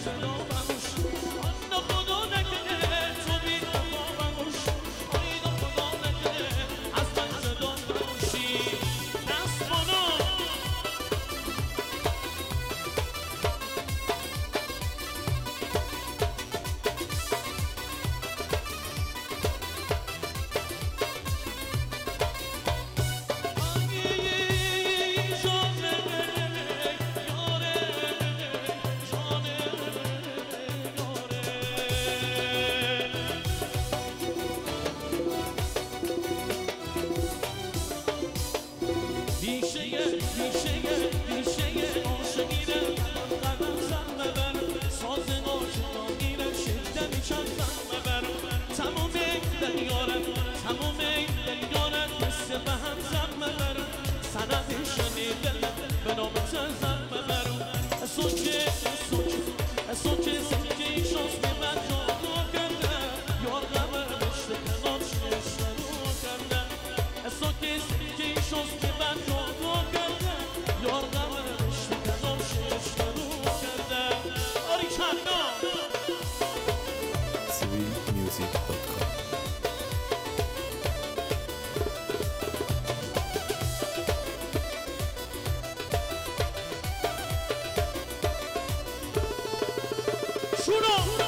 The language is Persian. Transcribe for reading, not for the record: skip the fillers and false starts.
صدا بموش آن خدا نکنه تو بی وفا بموش آیدا خدا نکنه از من صدا بموشی نسبانو بیشه عاشقیره قدم زن ببر ساز ناشناگیره شکل چندم ببر تمام دل یارم مثل به هم زن ببر سند شنیدل به نام زن ببر سوچه سنجه شاز میمن جادو کرده یار غمه بشته کنار شنشته رو کرده سوچه سنجه شاز میمن جادو کرده یار غمه بشته کنار شنشته رو کرده آری چندم sweetmusic.com شروع